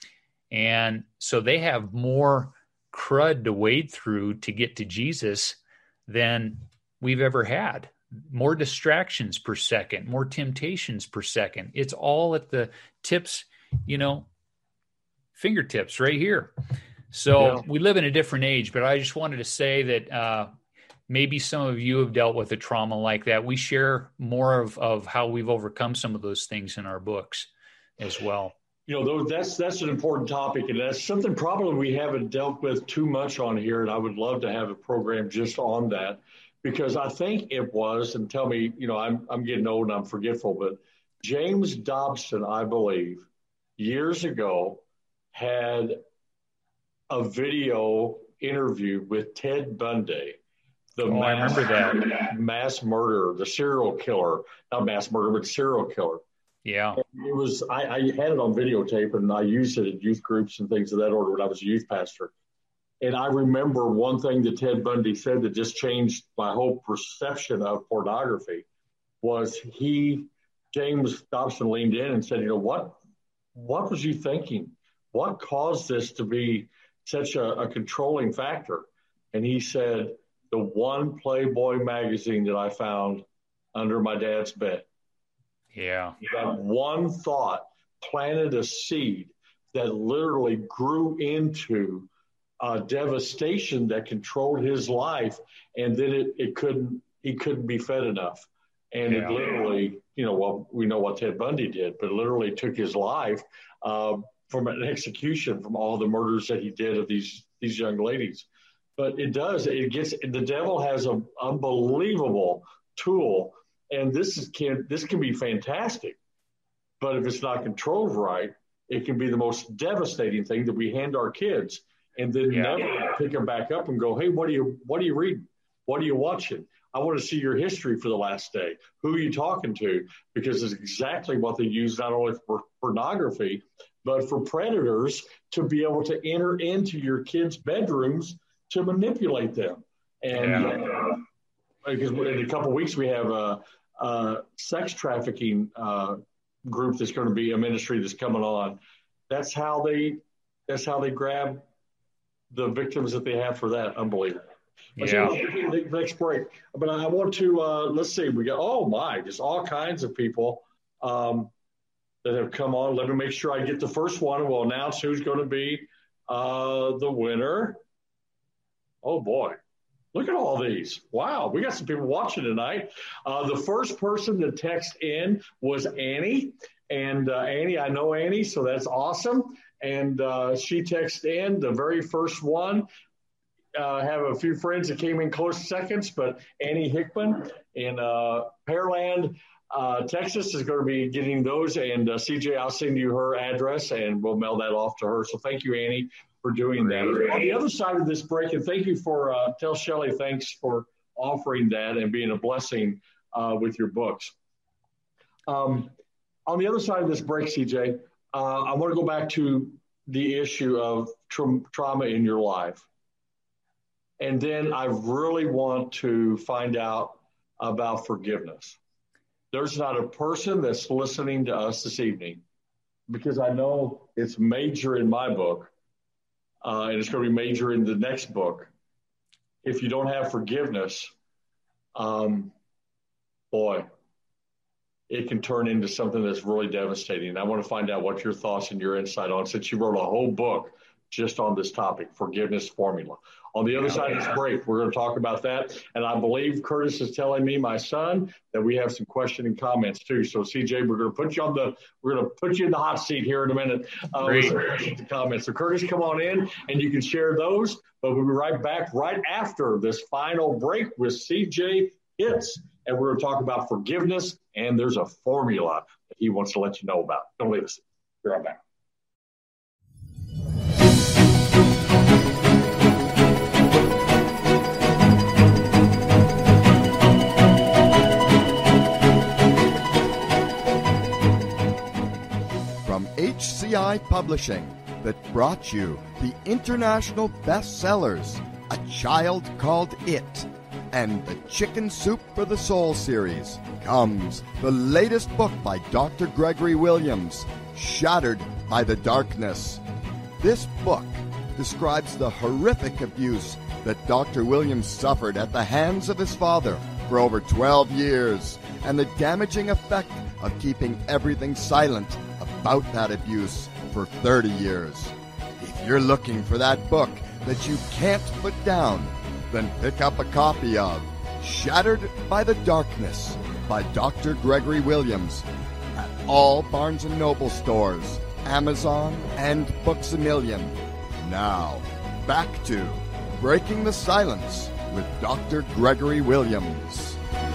And so they have more crud to wade through to get to Jesus than we've ever had. More distractions per second, more temptations per second. It's all at the tips, you know, fingertips right here. So yeah. We live in a different age, but I just wanted to say that uh, maybe some of you have dealt with a trauma like that. We share more of, of how we've overcome some of those things in our books as well. You know, that's that's an important topic, and that's something probably we haven't dealt with too much on here, and I would love to have a program just on that, because I think it was, and tell me, you know, I'm I'm getting old and I'm forgetful, but James Dobson, I believe, years ago had a video interview with Ted Bundy. The oh, mass, I remember that. Mass murderer, the serial killer, not mass murderer, but serial killer. Yeah. And it was, I, I had it on videotape, and I used it at youth groups and things of that order when I was a youth pastor. And I remember one thing that Ted Bundy said that just changed my whole perception of pornography was he, James Dobson leaned in and said, you know, what, what was you thinking? What caused this to be such a, a controlling factor? And he said, the one Playboy magazine that I found under my dad's bed. Yeah. That one thought planted a seed that literally grew into a devastation that controlled his life. And then it, it couldn't, he couldn't be fed enough. And yeah. It literally, you know, well, we know what Ted Bundy did, but it literally took his life uh, from an execution from all the murders that he did of these, these young ladies. But it does, it gets, the devil has an unbelievable tool, and this is can this can be fantastic. But if it's not controlled right, it can be the most devastating thing that we hand our kids, and then yeah. never pick them back up and go, hey, what are you what are you reading? What are you watching? I want to see your history for the last day. Who are you talking to? Because it's exactly what they use not only for pornography, but for predators to be able to enter into your kids' bedrooms to manipulate them. And yeah. uh, because in a couple of weeks we have a, a sex trafficking uh, group that's going to be a ministry that's coming on. That's how they that's how they grab the victims that they have for that. Unbelievable. But yeah. So, next break. But I want to uh, let's see. We got oh my, just all kinds of people um, that have come on. Let me make sure I get the first one, and we'll announce who's going to be uh, the winner. Oh, boy. Look at all these. Wow, we got some people watching tonight. Uh, the first person to text in was Annie. And uh, Annie, I know Annie, so that's awesome. And uh, she texted in, the very first one. Uh, have a few friends that came in close seconds, but Annie Hickman in uh, Pearland, uh, Texas is going to be getting those. And uh, C J, I'll send you her address and we'll mail that off to her. So thank you, Annie, for doing that. On the other side of this break, and thank you for, uh, tell Shelley thanks for offering that and being a blessing uh, with your books. Um, on the other side of this break, C J, uh, I want to go back to the issue of tra- trauma in your life. And then I really want to find out about forgiveness. There's not a person that's listening to us this evening, because I know it's major in my book, uh, and it's going to be major in the next book. If you don't have forgiveness, um, boy, it can turn into something that's really devastating. And I want to find out what your thoughts and your insight on, since you wrote a whole book just on this topic, forgiveness formula. On the other side of this break, we're going to talk about that. And I believe Curtis is telling me, my son, that we have some question and comments too. So C J, we're going to put you on the, we're going to put you in the hot seat here in a minute uh, with some questions and comments. So Curtis, come on in and you can share those, but we'll be right back right after this final break with C J Hitz. And we're going to talk about forgiveness, and there's a formula that he wants to let you know about. Don't leave us. Be right back. From H C I Publishing, that brought you the international bestsellers, A Child Called It, and the Chicken Soup for the Soul series, comes the latest book by Doctor Gregory Williams, Shattered by the Darkness. This book describes the horrific abuse that Doctor Williams suffered at the hands of his father for over twelve years, and the damaging effect of keeping everything silent about that abuse for thirty years. If you're looking for that book that you can't put down, then pick up a copy of Shattered by the Darkness by Doctor Gregory Williams at all Barnes and Noble stores, Amazon, and Books A Million. Now, back to Breaking the Silence with Doctor Gregory Williams.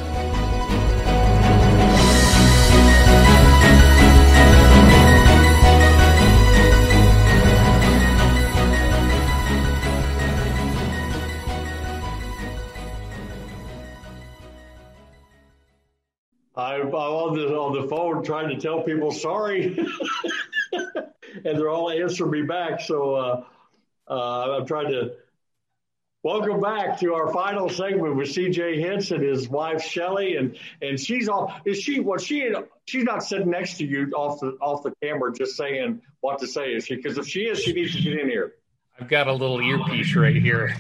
I'm on the, on the phone trying to tell people sorry, and they're all answering me back. So uh, uh, I'm trying to welcome back to our final segment with C J Hitz and his wife Shelley, and and she's all is she what she she's not sitting next to you off the off the camera just saying what to say, is she? Because if she is, she needs to get in here. I've got a little earpiece right here.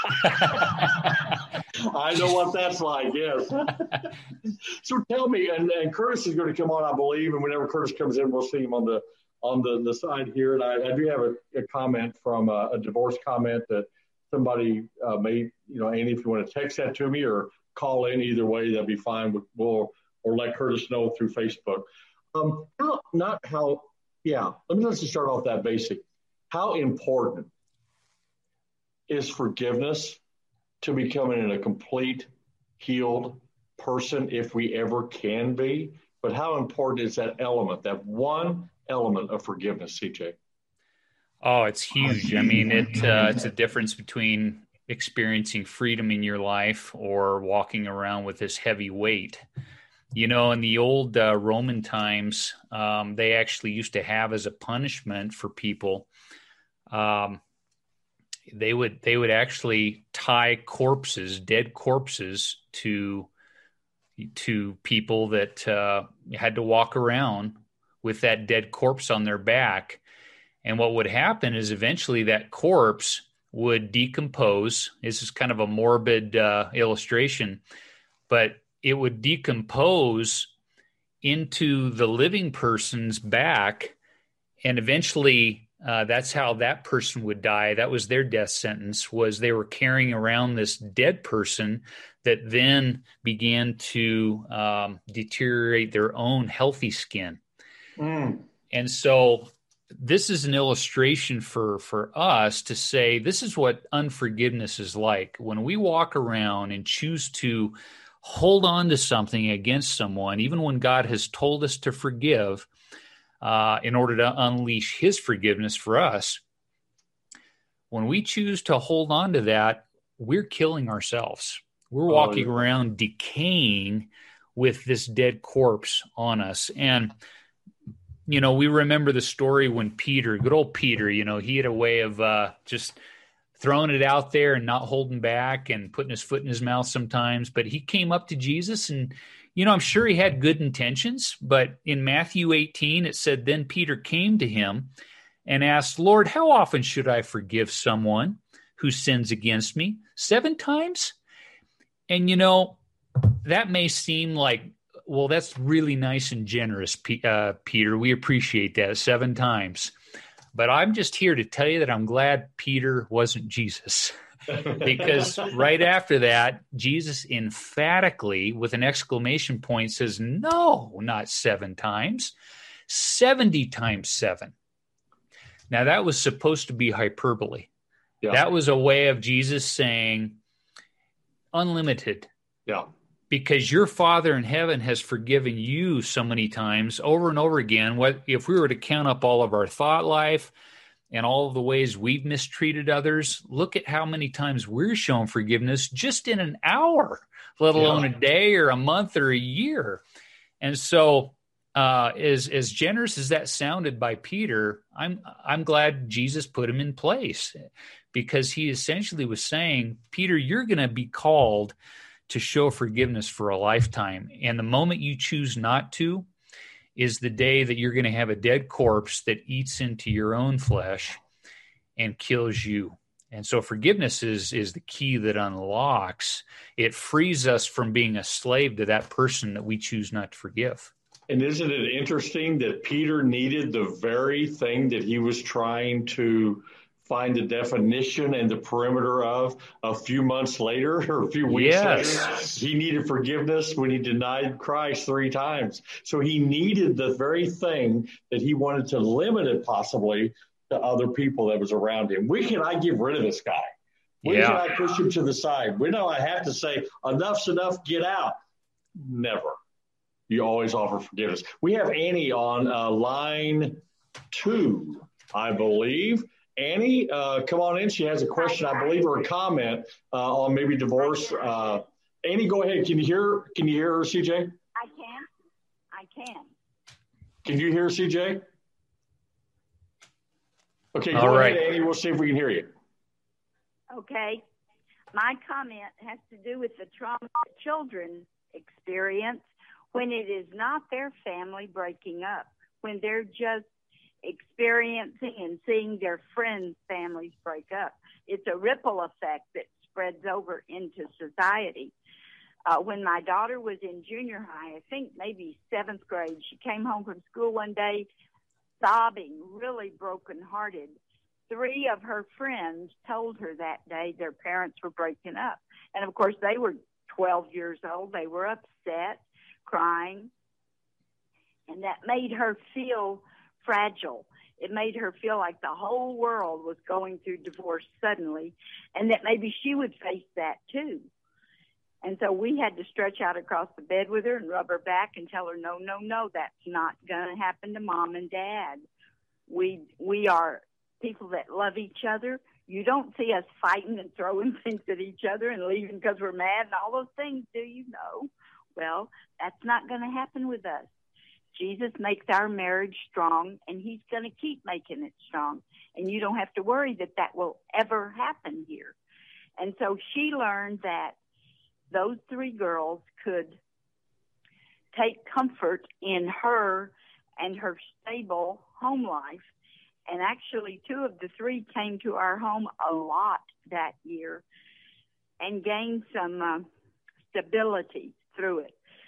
I know what that's like, yes. So tell me, and, and Curtis is going to come on, I believe, and whenever Curtis comes in, we'll see him on the on the, the side here. And I, I do have a, a comment from a, a divorce comment that somebody uh, made. You know, Annie, if you want to text that to me or call in, either way, that'd be fine. We'll or let Curtis know through Facebook. Um, how, not how, yeah. Let me let's just start off that basic. How important is forgiveness to becoming a complete, healed person, if we ever can be? But how important is that element, that one element of forgiveness, C J? Oh, it's huge. I mean, it uh, it's a difference between experiencing freedom in your life or walking around with this heavy weight. You know, in the old uh, Roman times, um, they actually used to have as a punishment for people, um, they would they would actually tie corpses, dead corpses, to to people that uh, had to walk around with that dead corpse on their back. And what would happen is eventually that corpse would decompose. This is kind of a morbid uh, illustration, but it would decompose into the living person's back, and eventually Uh, that's how that person would die. That was their death sentence, was they were carrying around this dead person that then began to um, deteriorate their own healthy skin. Mm. And so this is an illustration for, for us to say, this is what unforgiveness is like. When we walk around and choose to hold on to something against someone, even when God has told us to forgive, uh, in order to unleash his forgiveness for us, when we choose to hold on to that, we're killing ourselves. We're walking oh, yeah. around decaying with this dead corpse on us. And you know, we remember the story when Peter, good old Peter, you know, he had a way of uh, just throwing it out there and not holding back and putting his foot in his mouth sometimes. But he came up to Jesus and, you know, I'm sure he had good intentions. But in Matthew eighteen, it said, then Peter came to him and asked, Lord, how often should I forgive someone who sins against me? Seven times? And, you know, that may seem like, well, that's really nice and generous, uh, Peter. We appreciate that, seven times. But I'm just here to tell you that I'm glad Peter wasn't Jesus. Because right after that, Jesus emphatically, with an exclamation point, says, no, not seven times, seventy times seven. Now, that was supposed to be hyperbole. Yeah. That was a way of Jesus saying unlimited. Yeah. Because your Father in heaven has forgiven you so many times over and over again. What if we were to count up all of our thought life and all of the ways we've mistreated others, look at how many times we're shown forgiveness just in an hour, let alone yeah. a day or a month or a year. And so uh, as, as generous as that sounded by Peter, I'm, I'm glad Jesus put him in place, because he essentially was saying, Peter, you're going to be called to show forgiveness for a lifetime. And the moment you choose not to is the day that you're going to have a dead corpse that eats into your own flesh and kills you. And so forgiveness is, is the key that unlocks. It frees us from being a slave to that person that we choose not to forgive. And isn't it interesting that Peter needed the very thing that he was trying to find the definition and the perimeter of a few months later or a few weeks yes. later? He needed forgiveness when he denied Christ three times. So he needed the very thing that he wanted to limit it possibly to other people that was around him. When can I get rid of this guy? When yeah. can I push him to the side? When do I have to say, enough's enough, get out? Never. You always offer forgiveness. We have Annie on uh, line two, I believe. Annie, uh, come on in. She has a question, I believe, or a comment uh, on maybe divorce. Uh, Annie, go ahead. Can you hear? Can you hear her, C J? I can. I can. Can you hear C J? Okay, go All right. ahead, Annie. We'll see if we can hear you. Okay. My comment has to do with the trauma that children experience when it is not their family breaking up, when they're just experiencing and seeing their friends' families break up. It's a ripple effect that spreads over into society. Uh, when my daughter was in junior high, I think maybe seventh grade, she came home from school one day sobbing, really brokenhearted. Three of her friends told her that day their parents were breaking up. And, of course, they were twelve years old. They were upset, crying. And that made her feel fragile. It made her feel like the whole world was going through divorce suddenly, and that maybe she would face that too. And so we had to stretch out across the bed with her and rub her back and tell her, no, no, no, that's not going to happen to mom and dad. We we are people that love each other. You don't see us fighting and throwing things at each other and leaving because we're mad and all those things, do you? No. Well, that's not going to happen with us. Jesus makes our marriage strong, and he's going to keep making it strong. And you don't have to worry that that will ever happen here. And so she learned that those three girls could take comfort in her and her stable home life. And actually, two of the three came to our home a lot that year and gained some uh, stability through it.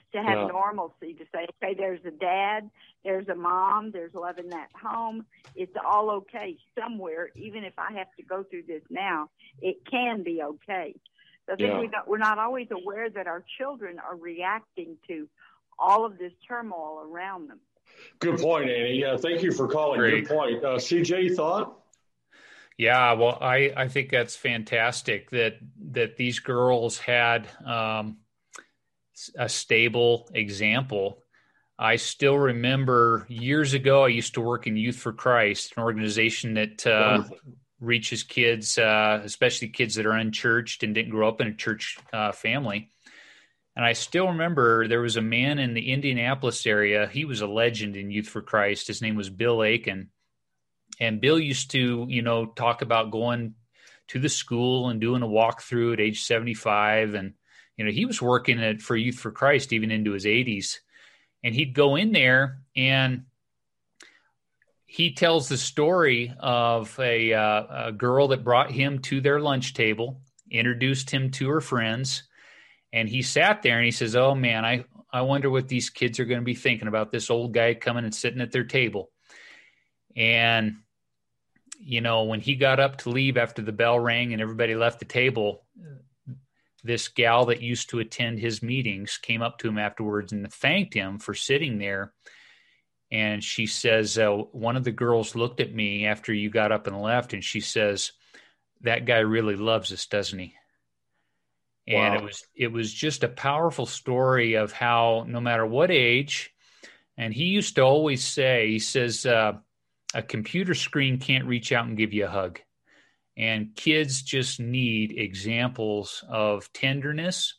to have Yeah. normalcy, to say, okay, there's a dad, there's a mom, there's love in that home. It's all okay somewhere, even if I have to go through this now, it can be okay. So I think Yeah. we don't, we're not always aware that our children are reacting to all of this turmoil around them. Good point, Annie. Yeah, thank you for calling. Great. Good point. Uh, C J, thought? Yeah, well, I, I think that's fantastic that that these girls had um, a stable example. I still remember years ago, I used to work in Youth for Christ, an organization that uh, reaches kids, uh, especially kids that are unchurched and didn't grow up in a church uh, family. And I still remember there was a man in the Indianapolis area. He was a legend in Youth for Christ. His name was Bill Aiken. And Bill used to, you know, talk about going to the school and doing a walkthrough at age seventy-five. And, you know, he was working at for Youth for Christ even into his eighties. And he'd go in there and he tells the story of a, uh, a girl that brought him to their lunch table, introduced him to her friends. And he sat there and he says, oh, man, I, I wonder what these kids are going to be thinking about this old guy coming and sitting at their table. And, you know, when he got up to leave after the bell rang and everybody left the table, this gal that used to attend his meetings came up to him afterwards and thanked him for sitting there. And she says, uh, one of the girls looked at me after you got up and left, and she says, that guy really loves us, doesn't he? And Wow. it was it was just a powerful story of how no matter what age, and he used to always say, he says, uh, a computer screen can't reach out and give you a hug. And kids just need examples of tenderness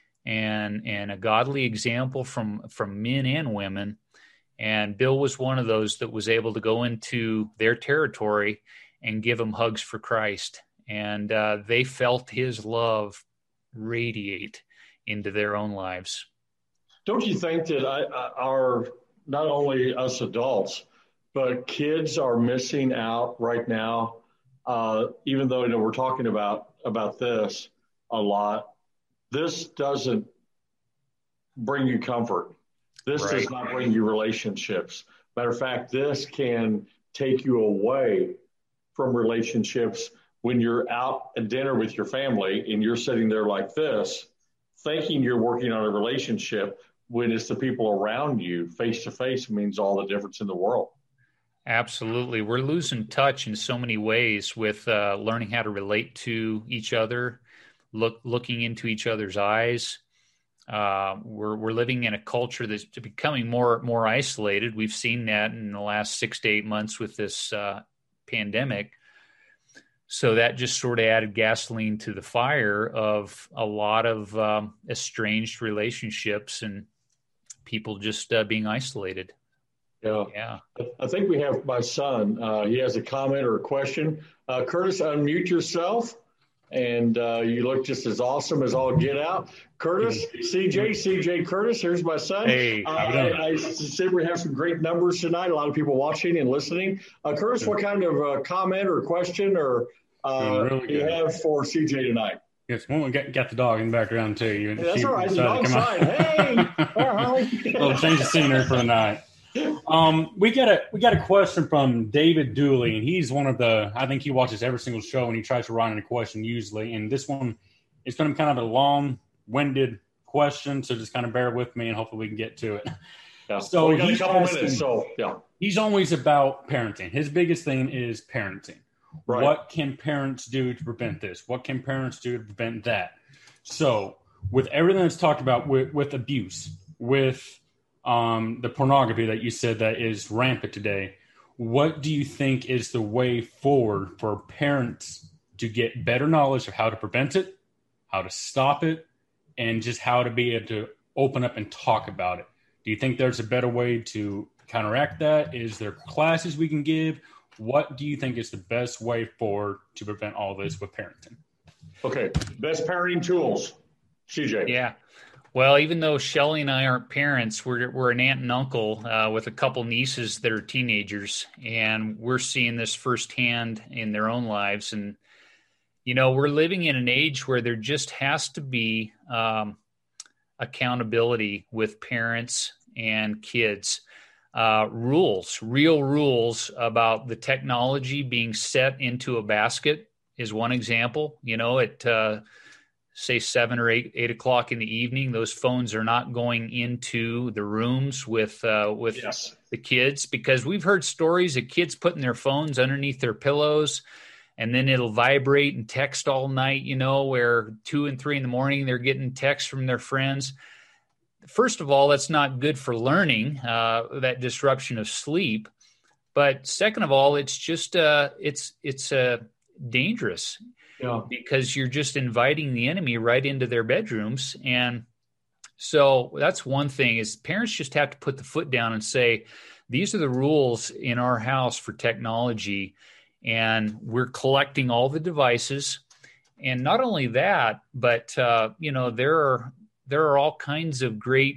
and and a godly example from, from men and women. And Bill was one of those that was able to go into their territory and give them hugs for Christ. And uh, they felt his love radiate into their own lives. Don't you think that I, I, our, not only us adults, but kids are missing out right now, uh, even though, you know, we're talking about, about this a lot. This doesn't bring you comfort. This Right. does not bring you relationships. Matter of fact, this can take you away from relationships when you're out at dinner with your family and you're sitting there like this, thinking you're working on a relationship when it's the people around you face to face means all the difference in the world. Absolutely. We're losing touch in so many ways with uh, learning how to relate to each other, look, looking into each other's eyes. Uh, we're we're living in a culture that's becoming more more isolated. We've seen that in the last six to eight months with this uh, pandemic. So that just sort of added gasoline to the fire of a lot of um, estranged relationships and people just uh, being isolated. Yeah. Yeah. I think we have my son. Uh, he has a comment or a question. Uh, Curtis, unmute yourself. And uh, you look just as awesome as all get out. Curtis, C J, C J Curtis, here's my son. Hey, uh, how you doing? I, I said we have some great numbers tonight. A lot of people watching and listening. Uh, Curtis, what kind of uh, comment or question or uh, Really do you good. have for C J tonight? Yes, well, we got, got the dog in the background too. You, That's she all right. The decided to dog's come fine. out. Hey, all right. Little change of scenery for the night. Um, we got a we got a question from David Dooley, and he's one of the. I think he watches every single show, and he tries to write in a question usually. And this one is going to be kind of a long-winded question, so just kind of bear with me, and hopefully we can get to it. Yeah. So Well, we got a he's couple asking- minutes, so yeah. He's always about parenting. His biggest thing is parenting. Right. What can parents do to prevent this? What can parents do to prevent that? So, with everything that's talked about with, with abuse, with um, the pornography that you said that is rampant today, what do you think is the way forward for parents to get better knowledge of how to prevent it, how to stop it, and just how to be able to open up and talk about it? Do you think there's a better way to counteract that? Is there classes we can give? What do you think is the best way forward to prevent all this with parenting? Okay. Best parenting tools, C J. Yeah. Well, even though Shelly and I aren't parents, we're we're an aunt and uncle uh, with a couple nieces that are teenagers, and we're seeing this firsthand in their own lives. And, you know, we're living in an age where there just has to be um, accountability with parents and kids. Uh, rules, real rules about the technology being set into a basket is one example. You know, at uh, say seven or eight, eight o'clock in the evening, those phones are not going into the rooms with uh, with yes. the kids, because we've heard stories of kids putting their phones underneath their pillows, and then it'll vibrate and text all night. You know, where two and three in the morning they're getting texts from their friends. First of all, that's not good for learning, uh, that disruption of sleep. But second of all, it's just uh, it's it's uh, dangerous yeah. because you're just inviting the enemy right into their bedrooms. And so that's one thing, is parents just have to put the foot down and say, these are the rules in our house for technology, and we're collecting all the devices. And not only that, but uh, you know, there are There are all kinds of great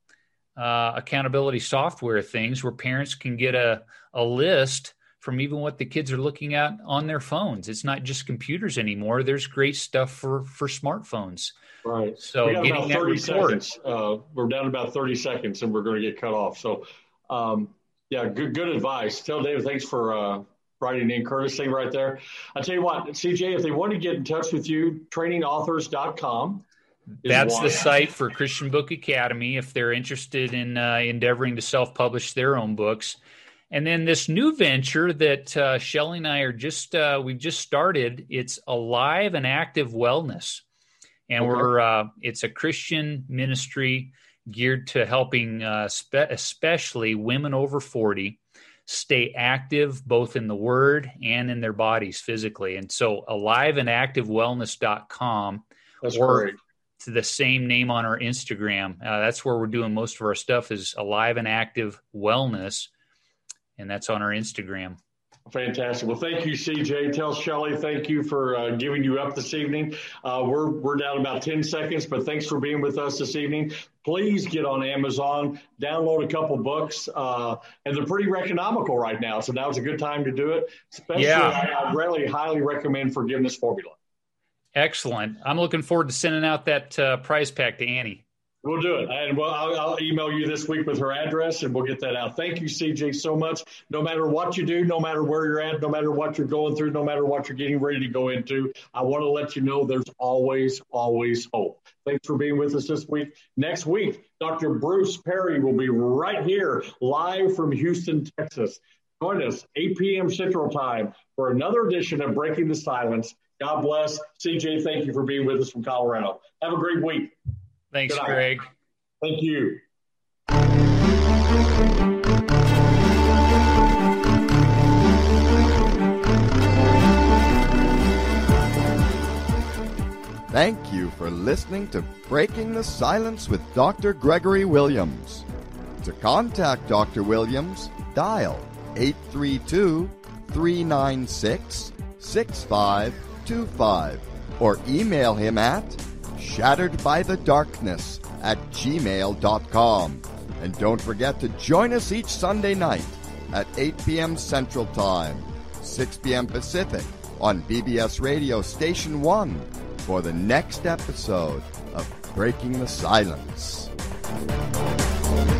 uh, accountability software things where parents can get a, a list from even what the kids are looking at on their phones. It's not just computers anymore. There's great stuff for, for smartphones. Right. So we got getting about that thirty report. seconds. Uh, we're down to about thirty seconds, and we're going to get cut off. So, um, yeah, good good advice. Tell David thanks for uh, writing in. Curtis, thing right there. I tell you what, C J, if they want to get in touch with you, training authors dot com. That's one. the site for Christian Book Academy if they're interested in uh, endeavoring to self-publish their own books. And then this new venture that uh, Shelley and I are just, uh, we've just started, it's Alive and Active Wellness. And okay. we're, uh, it's a Christian ministry geared to helping uh, spe- especially women over forty stay active both in the word and in their bodies physically. And so alive and active wellness dot com. That's or, great. To the same name on our Instagram. Uh, that's where we're doing most of our stuff, is Alive and Active Wellness, and that's on our Instagram. Fantastic. Well, thank you, C J. Tell Shelley thank you for uh, giving you up this evening. Uh, we're we're down about ten seconds, but thanks for being with us this evening. Please get on Amazon, download a couple books, uh, and they're pretty economical right now, so now's a good time to do it. Especially, yeah. I, I really highly recommend Forgiveness Formula. Excellent. I'm looking forward to sending out that uh, prize pack to Annie. We'll do it. And well, I'll, I'll email you this week with her address, and we'll get that out. Thank you, C J, so much. No matter what you do, no matter where you're at, no matter what you're going through, no matter what you're getting ready to go into, I want to let you know there's always, always hope. Thanks for being with us this week. Next week, Doctor Bruce Perry will be right here, live from Houston, Texas. Join us, eight p.m. Central Time, for another edition of Breaking the Silence. God bless. C J, thank you for being with us from Colorado. Have a great week. Thanks, Greg. Thank you. Thank you for listening to Breaking the Silence with Doctor Gregory Williams. To contact Doctor Williams, dial eight three two, three nine six, six five two five or email him at shatteredbythedarkness at gmail dot com. And don't forget to join us each Sunday night at eight p.m. Central Time, six p.m. Pacific on B B S Radio Station one for the next episode of Breaking the Silence.